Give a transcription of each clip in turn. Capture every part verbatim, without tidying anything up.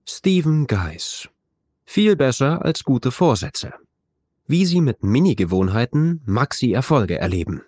Stephen Guise. Viel besser als gute Vorsätze. Wie Sie mit Mini-Gewohnheiten Maxi-Erfolge erleben.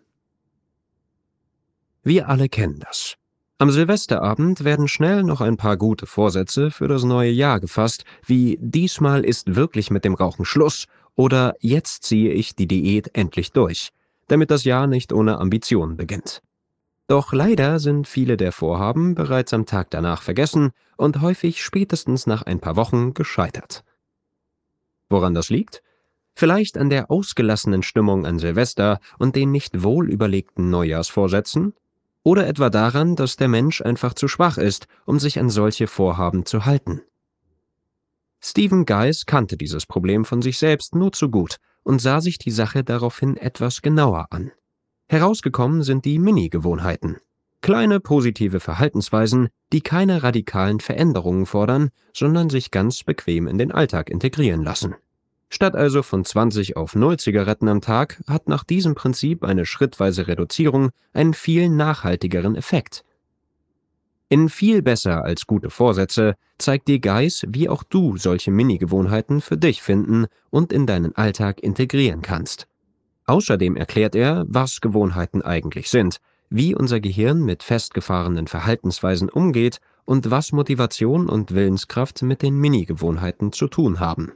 Wir alle kennen das. Am Silvesterabend werden schnell noch ein paar gute Vorsätze für das neue Jahr gefasst, wie „Diesmal ist wirklich mit dem Rauchen Schluss“ oder „Jetzt ziehe ich die Diät endlich durch“, damit das Jahr nicht ohne Ambitionen beginnt. Doch leider sind viele der Vorhaben bereits am Tag danach vergessen und häufig spätestens nach ein paar Wochen gescheitert. Woran das liegt? Vielleicht an der ausgelassenen Stimmung an Silvester und den nicht wohlüberlegten Neujahrsvorsätzen? Oder etwa daran, dass der Mensch einfach zu schwach ist, um sich an solche Vorhaben zu halten? Stephen Guise kannte dieses Problem von sich selbst nur zu gut und sah sich die Sache daraufhin etwas genauer an. Herausgekommen sind die Mini-Gewohnheiten. Kleine positive Verhaltensweisen, die keine radikalen Veränderungen fordern, sondern sich ganz bequem in den Alltag integrieren lassen. Statt also von zwanzig auf null Zigaretten am Tag hat nach diesem Prinzip eine schrittweise Reduzierung einen viel nachhaltigeren Effekt. In Viel besser als gute Vorsätze zeigt dir Guise, wie auch du solche Mini-Gewohnheiten für dich finden und in deinen Alltag integrieren kannst. Außerdem erklärt er, was Gewohnheiten eigentlich sind, wie unser Gehirn mit festgefahrenen Verhaltensweisen umgeht und was Motivation und Willenskraft mit den Mini-Gewohnheiten zu tun haben.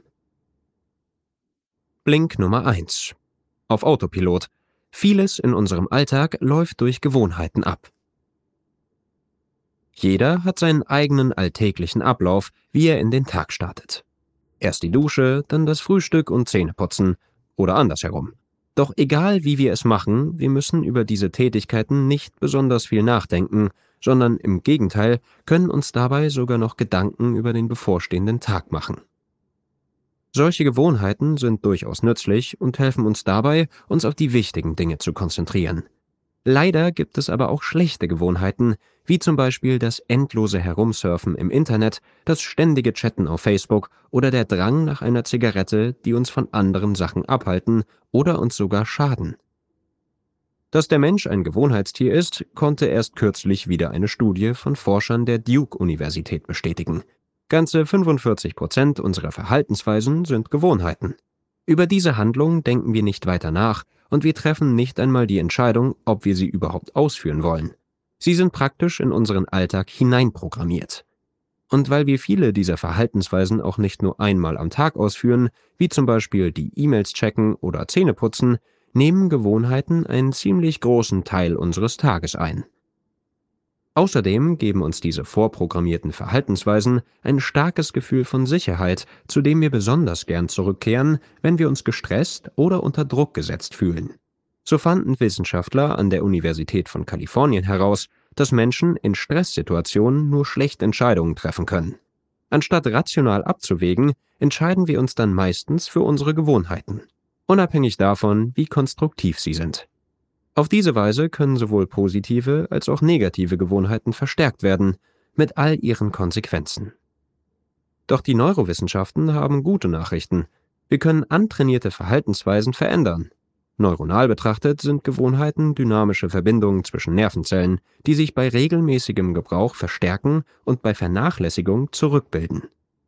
Blink Nummer eins. Auf Autopilot. Vieles in unserem Alltag läuft durch Gewohnheiten ab. Jeder hat seinen eigenen alltäglichen Ablauf, wie er in den Tag startet. Erst die Dusche, dann das Frühstück und Zähneputzen oder andersherum. Doch egal wie wir es machen, wir müssen über diese Tätigkeiten nicht besonders viel nachdenken, sondern im Gegenteil können uns dabei sogar noch Gedanken über den bevorstehenden Tag machen. Solche Gewohnheiten sind durchaus nützlich und helfen uns dabei, uns auf die wichtigen Dinge zu konzentrieren. Leider gibt es aber auch schlechte Gewohnheiten, wie zum Beispiel das endlose Herumsurfen im Internet, das ständige Chatten auf Facebook oder der Drang nach einer Zigarette, die uns von anderen Sachen abhalten oder uns sogar schaden. Dass der Mensch ein Gewohnheitstier ist, konnte erst kürzlich wieder eine Studie von Forschern der Duke-Universität bestätigen. Ganze fünfundvierzig Prozent unserer Verhaltensweisen sind Gewohnheiten. Über diese Handlung denken wir nicht weiter nach und wir treffen nicht einmal die Entscheidung, ob wir sie überhaupt ausführen wollen. Sie sind praktisch in unseren Alltag hineinprogrammiert. Und weil wir viele dieser Verhaltensweisen auch nicht nur einmal am Tag ausführen, wie zum Beispiel die E-Mails checken oder Zähne putzen, nehmen Gewohnheiten einen ziemlich großen Teil unseres Tages ein. Außerdem geben uns diese vorprogrammierten Verhaltensweisen ein starkes Gefühl von Sicherheit, zu dem wir besonders gern zurückkehren, wenn wir uns gestresst oder unter Druck gesetzt fühlen. So fanden Wissenschaftler an der Universität von Kalifornien heraus, dass Menschen in Stresssituationen nur schlecht Entscheidungen treffen können. Anstatt rational abzuwägen, entscheiden wir uns dann meistens für unsere Gewohnheiten, unabhängig davon, wie konstruktiv sie sind. Auf diese Weise können sowohl positive als auch negative Gewohnheiten verstärkt werden, mit all ihren Konsequenzen. Doch die Neurowissenschaften haben gute Nachrichten. Wir können antrainierte Verhaltensweisen verändern. Neuronal betrachtet sind Gewohnheiten dynamische Verbindungen zwischen Nervenzellen, die sich bei regelmäßigem Gebrauch verstärken und bei Vernachlässigung zurückbilden.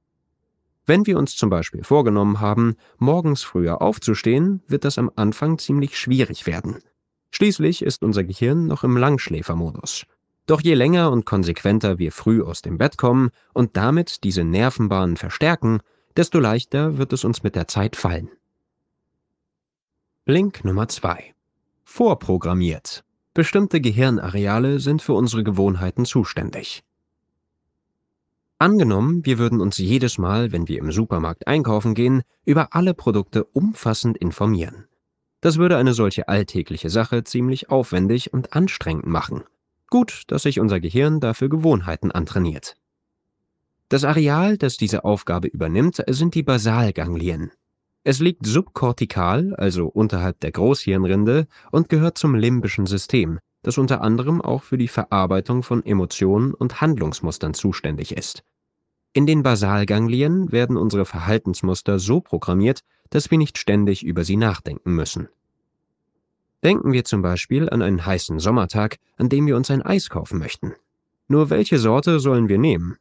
Wenn wir uns zum Beispiel vorgenommen haben, morgens früher aufzustehen, wird das am Anfang ziemlich schwierig werden. Schließlich ist unser Gehirn noch im Langschläfermodus. Doch je länger und konsequenter wir früh aus dem Bett kommen und damit diese Nervenbahnen verstärken, desto leichter wird es uns mit der Zeit fallen. Blink Nummer zwei. Vorprogrammiert. Bestimmte Gehirnareale sind für unsere Gewohnheiten zuständig. Angenommen, wir würden uns jedes Mal, wenn wir im Supermarkt einkaufen gehen, über alle Produkte umfassend informieren. Das würde eine solche alltägliche Sache ziemlich aufwendig und anstrengend machen. Gut, dass sich unser Gehirn dafür Gewohnheiten antrainiert. Das Areal, das diese Aufgabe übernimmt, sind die Basalganglien. Es liegt subkortikal, also unterhalb der Großhirnrinde, und gehört zum limbischen System, das unter anderem auch für die Verarbeitung von Emotionen und Handlungsmustern zuständig ist. In den Basalganglien werden unsere Verhaltensmuster so programmiert, dass wir nicht ständig über sie nachdenken müssen. Denken wir zum Beispiel an einen heißen Sommertag, an dem wir uns ein Eis kaufen möchten. Nur welche Sorte sollen wir nehmen?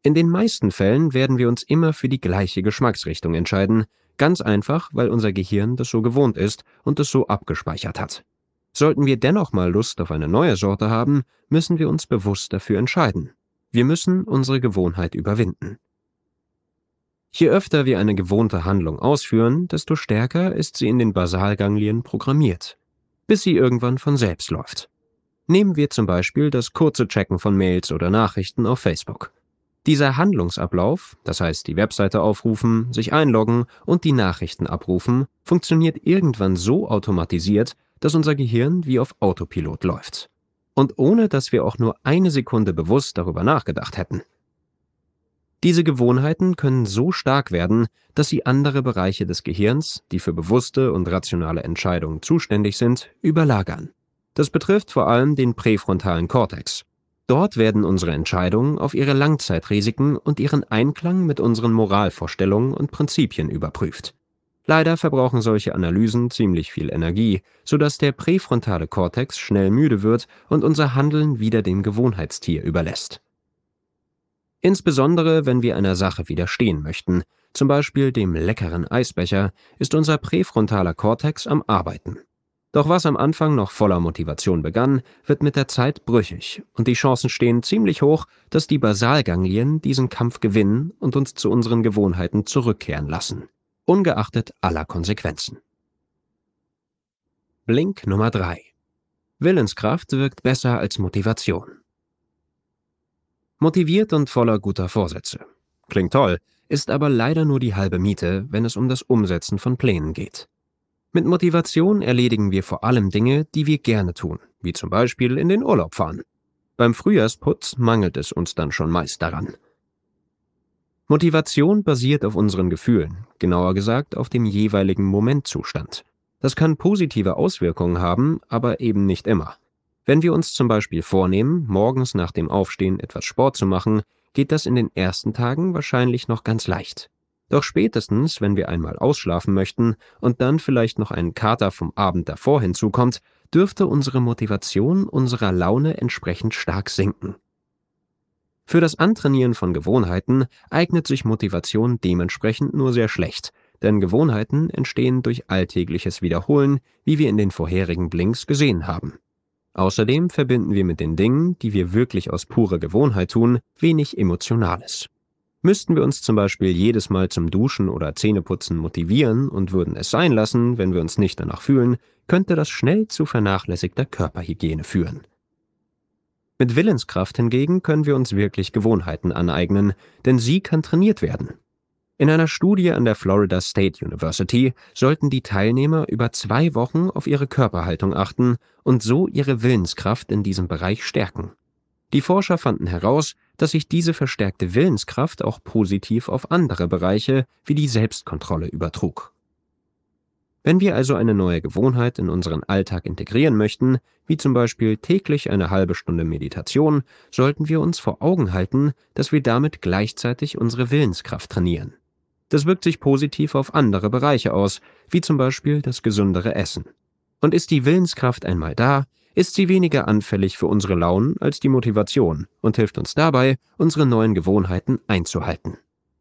In den meisten Fällen werden wir uns immer für die gleiche Geschmacksrichtung entscheiden, ganz einfach, weil unser Gehirn das so gewohnt ist und es so abgespeichert hat. Sollten wir dennoch mal Lust auf eine neue Sorte haben, müssen wir uns bewusst dafür entscheiden. Wir müssen unsere Gewohnheit überwinden. Je öfter wir eine gewohnte Handlung ausführen, desto stärker ist sie in den Basalganglien programmiert, bis sie irgendwann von selbst läuft. Nehmen wir zum Beispiel das kurze Checken von Mails oder Nachrichten auf Facebook. Dieser Handlungsablauf, das heißt die Webseite aufrufen, sich einloggen und die Nachrichten abrufen, funktioniert irgendwann so automatisiert, dass unser Gehirn wie auf Autopilot läuft. Und ohne, dass wir auch nur eine Sekunde bewusst darüber nachgedacht hätten. Diese Gewohnheiten können so stark werden, dass sie andere Bereiche des Gehirns, die für bewusste und rationale Entscheidungen zuständig sind, überlagern. Das betrifft vor allem den präfrontalen Kortex. Dort werden unsere Entscheidungen auf ihre Langzeitrisiken und ihren Einklang mit unseren Moralvorstellungen und Prinzipien überprüft. Leider verbrauchen solche Analysen ziemlich viel Energie, sodass der präfrontale Kortex schnell müde wird und unser Handeln wieder dem Gewohnheitstier überlässt. Insbesondere, wenn wir einer Sache widerstehen möchten, zum Beispiel dem leckeren Eisbecher, ist unser präfrontaler Kortex am Arbeiten. Doch was am Anfang noch voller Motivation begann, wird mit der Zeit brüchig und die Chancen stehen ziemlich hoch, dass die Basalganglien diesen Kampf gewinnen und uns zu unseren Gewohnheiten zurückkehren lassen, ungeachtet aller Konsequenzen. Blink Nummer drei. Willenskraft wirkt besser als Motivation. Motiviert und voller guter Vorsätze. Klingt toll, ist aber leider nur die halbe Miete, wenn es um das Umsetzen von Plänen geht. Mit Motivation erledigen wir vor allem Dinge, die wir gerne tun, wie zum Beispiel in den Urlaub fahren. Beim Frühjahrsputz mangelt es uns dann schon meist daran. Motivation basiert auf unseren Gefühlen, genauer gesagt auf dem jeweiligen Momentzustand. Das kann positive Auswirkungen haben, aber eben nicht immer. Wenn wir uns zum Beispiel vornehmen, morgens nach dem Aufstehen etwas Sport zu machen, geht das in den ersten Tagen wahrscheinlich noch ganz leicht. Doch spätestens, wenn wir einmal ausschlafen möchten und dann vielleicht noch ein Kater vom Abend davor hinzukommt, dürfte unsere Motivation unserer Laune entsprechend stark sinken. Für das Antrainieren von Gewohnheiten eignet sich Motivation dementsprechend nur sehr schlecht, denn Gewohnheiten entstehen durch alltägliches Wiederholen, wie wir in den vorherigen Blinks gesehen haben. Außerdem verbinden wir mit den Dingen, die wir wirklich aus purer Gewohnheit tun, wenig Emotionales. Müssten wir uns zum Beispiel jedes Mal zum Duschen oder Zähneputzen motivieren und würden es sein lassen, wenn wir uns nicht danach fühlen, könnte das schnell zu vernachlässigter Körperhygiene führen. Mit Willenskraft hingegen können wir uns wirklich Gewohnheiten aneignen, denn sie kann trainiert werden. In einer Studie an der Florida State University sollten die Teilnehmer über zwei Wochen auf ihre Körperhaltung achten und so ihre Willenskraft in diesem Bereich stärken. Die Forscher fanden heraus, dass sich diese verstärkte Willenskraft auch positiv auf andere Bereiche wie die Selbstkontrolle übertrug. Wenn wir also eine neue Gewohnheit in unseren Alltag integrieren möchten, wie zum Beispiel täglich eine halbe Stunde Meditation, sollten wir uns vor Augen halten, dass wir damit gleichzeitig unsere Willenskraft trainieren. Das wirkt sich positiv auf andere Bereiche aus, wie zum Beispiel das gesündere Essen. Und ist die Willenskraft einmal da, ist sie weniger anfällig für unsere Launen als die Motivation und hilft uns dabei, unsere neuen Gewohnheiten einzuhalten.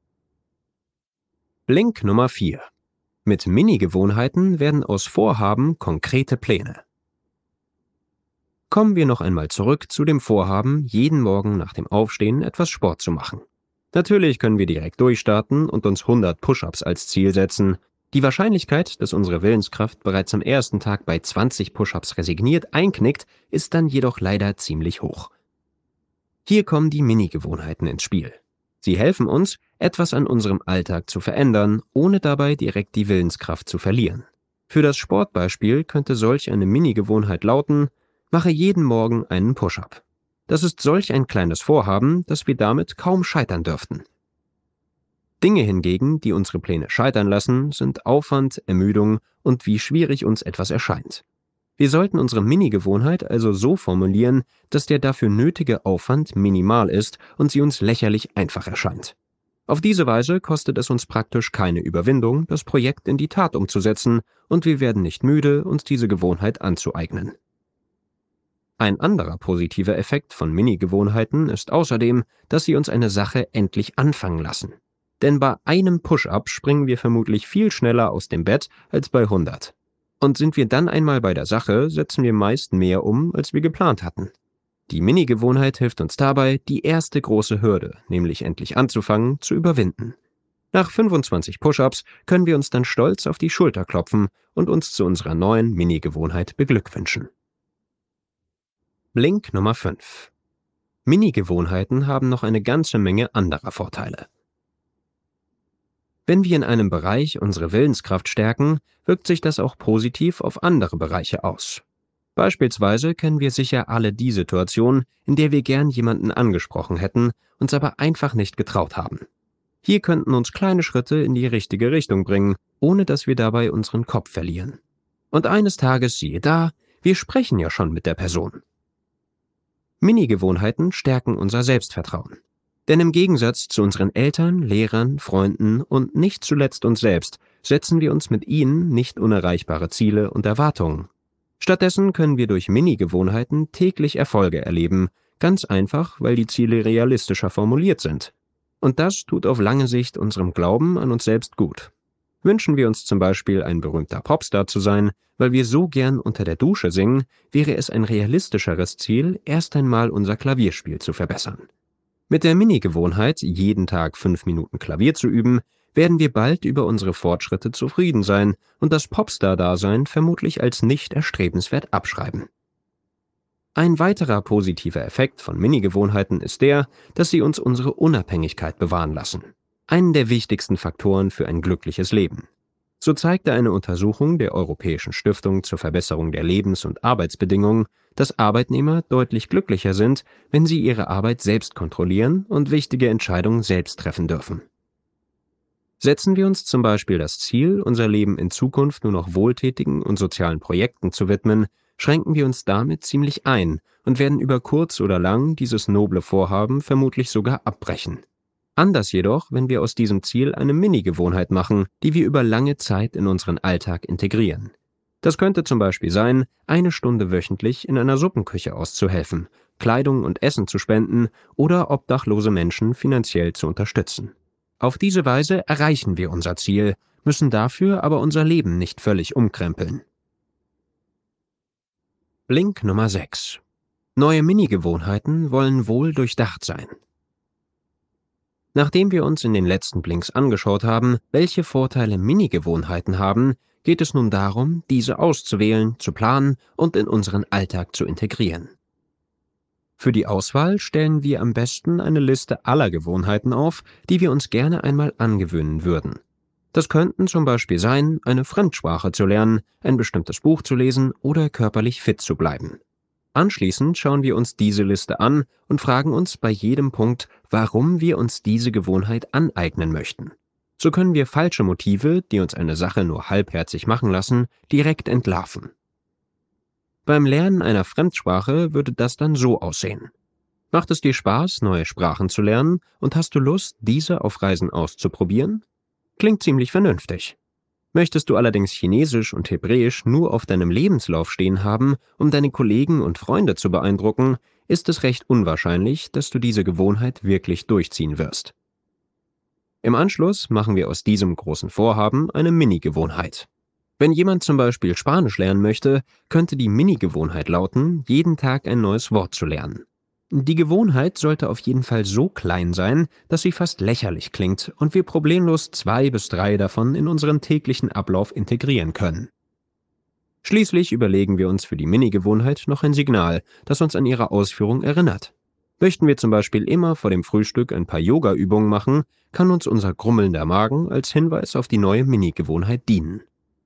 Blink Nummer vier. Mit Mini-Gewohnheiten werden aus Vorhaben konkrete Pläne. Kommen wir noch einmal zurück zu dem Vorhaben, jeden Morgen nach dem Aufstehen etwas Sport zu machen. Natürlich können wir direkt durchstarten und uns hundert Push-ups als Ziel setzen. Die Wahrscheinlichkeit, dass unsere Willenskraft bereits am ersten Tag bei zwanzig Push-ups resigniert einknickt, ist dann jedoch leider ziemlich hoch. Hier kommen die Mini-Gewohnheiten ins Spiel. Sie helfen uns, etwas an unserem Alltag zu verändern, ohne dabei direkt die Willenskraft zu verlieren. Für das Sportbeispiel könnte solch eine Mini-Gewohnheit lauten: Mache jeden Morgen einen Push-up. Das ist solch ein kleines Vorhaben, dass wir damit kaum scheitern dürften. Dinge hingegen, die unsere Pläne scheitern lassen, sind Aufwand, Ermüdung und wie schwierig uns etwas erscheint. Wir sollten unsere Mini-Gewohnheit also so formulieren, dass der dafür nötige Aufwand minimal ist und sie uns lächerlich einfach erscheint. Auf diese Weise kostet es uns praktisch keine Überwindung, das Projekt in die Tat umzusetzen, und wir werden nicht müde, uns diese Gewohnheit anzueignen. Ein anderer positiver Effekt von Mini-Gewohnheiten ist außerdem, dass sie uns eine Sache endlich anfangen lassen. Denn bei einem Push-up springen wir vermutlich viel schneller aus dem Bett als bei hundert. Und sind wir dann einmal bei der Sache, setzen wir meist mehr um, als wir geplant hatten. Die Mini-Gewohnheit hilft uns dabei, die erste große Hürde, nämlich endlich anzufangen, zu überwinden. Nach fünfundzwanzig Push-ups können wir uns dann stolz auf die Schulter klopfen und uns zu unserer neuen Mini-Gewohnheit beglückwünschen. Blink Nummer fünf. Mini-Gewohnheiten haben noch eine ganze Menge anderer Vorteile. Wenn wir in einem Bereich unsere Willenskraft stärken, wirkt sich das auch positiv auf andere Bereiche aus. Beispielsweise kennen wir sicher alle die Situation, in der wir gern jemanden angesprochen hätten, uns aber einfach nicht getraut haben. Hier könnten uns kleine Schritte in die richtige Richtung bringen, ohne dass wir dabei unseren Kopf verlieren. Und eines Tages siehe da, wir sprechen ja schon mit der Person. Mini-Gewohnheiten stärken unser Selbstvertrauen. Denn im Gegensatz zu unseren Eltern, Lehrern, Freunden und nicht zuletzt uns selbst, setzen wir uns mit ihnen nicht unerreichbare Ziele und Erwartungen. Stattdessen können wir durch Mini-Gewohnheiten täglich Erfolge erleben, ganz einfach, weil die Ziele realistischer formuliert sind. Und das tut auf lange Sicht unserem Glauben an uns selbst gut. Wünschen wir uns zum Beispiel, ein berühmter Popstar zu sein, weil wir so gern unter der Dusche singen, wäre es ein realistischeres Ziel, erst einmal unser Klavierspiel zu verbessern. Mit der Mini-Gewohnheit, jeden Tag fünf Minuten Klavier zu üben, werden wir bald über unsere Fortschritte zufrieden sein und das Popstar-Dasein vermutlich als nicht erstrebenswert abschreiben. Ein weiterer positiver Effekt von Mini-Gewohnheiten ist der, dass sie uns unsere Unabhängigkeit bewahren lassen. Einen der wichtigsten Faktoren für ein glückliches Leben. So zeigte eine Untersuchung der Europäischen Stiftung zur Verbesserung der Lebens- und Arbeitsbedingungen, dass Arbeitnehmer deutlich glücklicher sind, wenn sie ihre Arbeit selbst kontrollieren und wichtige Entscheidungen selbst treffen dürfen. Setzen wir uns zum Beispiel das Ziel, unser Leben in Zukunft nur noch wohltätigen und sozialen Projekten zu widmen, schränken wir uns damit ziemlich ein und werden über kurz oder lang dieses noble Vorhaben vermutlich sogar abbrechen. Anders jedoch, wenn wir aus diesem Ziel eine Mini-Gewohnheit machen, die wir über lange Zeit in unseren Alltag integrieren. Das könnte zum Beispiel sein, eine Stunde wöchentlich in einer Suppenküche auszuhelfen, Kleidung und Essen zu spenden oder obdachlose Menschen finanziell zu unterstützen. Auf diese Weise erreichen wir unser Ziel, müssen dafür aber unser Leben nicht völlig umkrempeln. Blink Nummer sechs. Neue Mini-Gewohnheiten wollen wohl durchdacht sein. Nachdem wir uns in den letzten Blinks angeschaut haben, welche Vorteile Mini-Gewohnheiten haben, geht es nun darum, diese auszuwählen, zu planen und in unseren Alltag zu integrieren. Für die Auswahl stellen wir am besten eine Liste aller Gewohnheiten auf, die wir uns gerne einmal angewöhnen würden. Das könnten zum Beispiel sein, eine Fremdsprache zu lernen, ein bestimmtes Buch zu lesen oder körperlich fit zu bleiben. Anschließend schauen wir uns diese Liste an und fragen uns bei jedem Punkt, warum wir uns diese Gewohnheit aneignen möchten. So können wir falsche Motive, die uns eine Sache nur halbherzig machen lassen, direkt entlarven. Beim Lernen einer Fremdsprache würde das dann so aussehen. Macht es dir Spaß, neue Sprachen zu lernen und hast du Lust, diese auf Reisen auszuprobieren? Klingt ziemlich vernünftig. Möchtest du allerdings Chinesisch und Hebräisch nur auf deinem Lebenslauf stehen haben, um deine Kollegen und Freunde zu beeindrucken, ist es recht unwahrscheinlich, dass du diese Gewohnheit wirklich durchziehen wirst. Im Anschluss machen wir aus diesem großen Vorhaben eine Mini-Gewohnheit. Wenn jemand zum Beispiel Spanisch lernen möchte, könnte die Mini-Gewohnheit lauten, jeden Tag ein neues Wort zu lernen. Die Gewohnheit sollte auf jeden Fall so klein sein, dass sie fast lächerlich klingt und wir problemlos zwei bis drei davon in unseren täglichen Ablauf integrieren können. Schließlich überlegen wir uns für die Mini-Gewohnheit noch ein Signal, das uns an ihre Ausführung erinnert. Möchten wir zum Beispiel immer vor dem Frühstück ein paar Yoga-Übungen machen, kann uns unser grummelnder Magen als Hinweis auf die neue Mini-Gewohnheit dienen.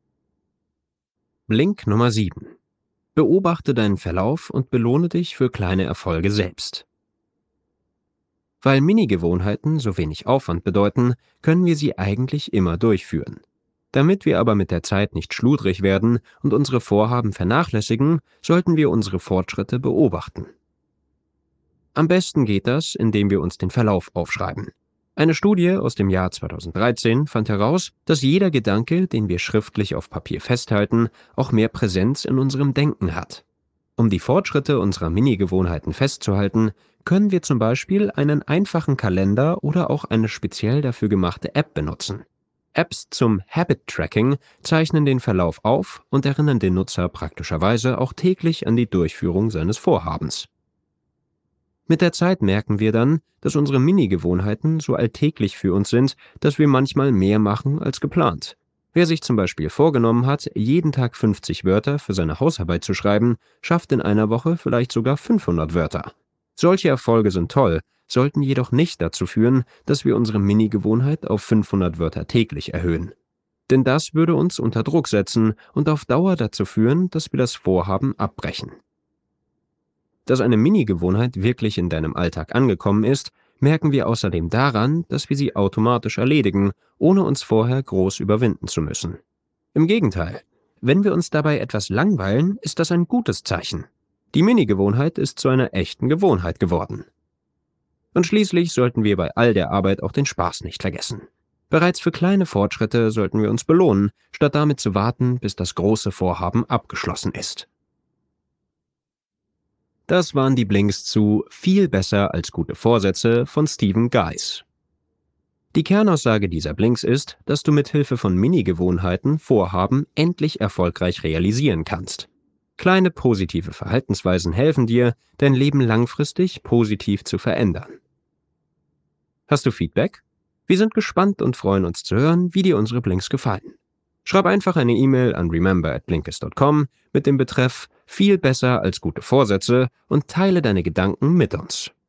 Blink Nummer sieben. Beobachte deinen Verlauf und belohne dich für kleine Erfolge selbst. Weil Mini-Gewohnheiten so wenig Aufwand bedeuten, können wir sie eigentlich immer durchführen. Damit wir aber mit der Zeit nicht schludrig werden und unsere Vorhaben vernachlässigen, sollten wir unsere Fortschritte beobachten. Am besten geht das, indem wir uns den Verlauf aufschreiben. Eine Studie aus dem Jahr zweitausenddreizehn fand heraus, dass jeder Gedanke, den wir schriftlich auf Papier festhalten, auch mehr Präsenz in unserem Denken hat. Um die Fortschritte unserer Mini-Gewohnheiten festzuhalten, können wir zum Beispiel einen einfachen Kalender oder auch eine speziell dafür gemachte App benutzen. Apps zum Habit-Tracking zeichnen den Verlauf auf und erinnern den Nutzer praktischerweise auch täglich an die Durchführung seines Vorhabens. Mit der Zeit merken wir dann, dass unsere Mini-Gewohnheiten so alltäglich für uns sind, dass wir manchmal mehr machen als geplant. Wer sich zum Beispiel vorgenommen hat, jeden Tag fünfzig Wörter für seine Hausarbeit zu schreiben, schafft in einer Woche vielleicht sogar fünfhundert Wörter. Solche Erfolge sind toll, sollten jedoch nicht dazu führen, dass wir unsere Mini-Gewohnheit auf fünfhundert Wörter täglich erhöhen. Denn das würde uns unter Druck setzen und auf Dauer dazu führen, dass wir das Vorhaben abbrechen. Dass eine Mini-Gewohnheit wirklich in deinem Alltag angekommen ist, merken wir außerdem daran, dass wir sie automatisch erledigen, ohne uns vorher groß überwinden zu müssen. Im Gegenteil, wenn wir uns dabei etwas langweilen, ist das ein gutes Zeichen. Die Mini-Gewohnheit ist zu einer echten Gewohnheit geworden. Und schließlich sollten wir bei all der Arbeit auch den Spaß nicht vergessen. Bereits für kleine Fortschritte sollten wir uns belohnen, statt damit zu warten, bis das große Vorhaben abgeschlossen ist. Das waren die Blinks zu Viel besser als gute Vorsätze von Stephen Guise. Die Kernaussage dieser Blinks ist, dass du mit Hilfe von Mini-Gewohnheiten Vorhaben endlich erfolgreich realisieren kannst. Kleine positive Verhaltensweisen helfen dir, dein Leben langfristig positiv zu verändern. Hast du Feedback? Wir sind gespannt und freuen uns zu hören, wie dir unsere Blinks gefallen. Schreib einfach eine E-Mail an remember at blinkist dot com mit dem Betreff Viel besser als gute Vorsätze und teile deine Gedanken mit uns.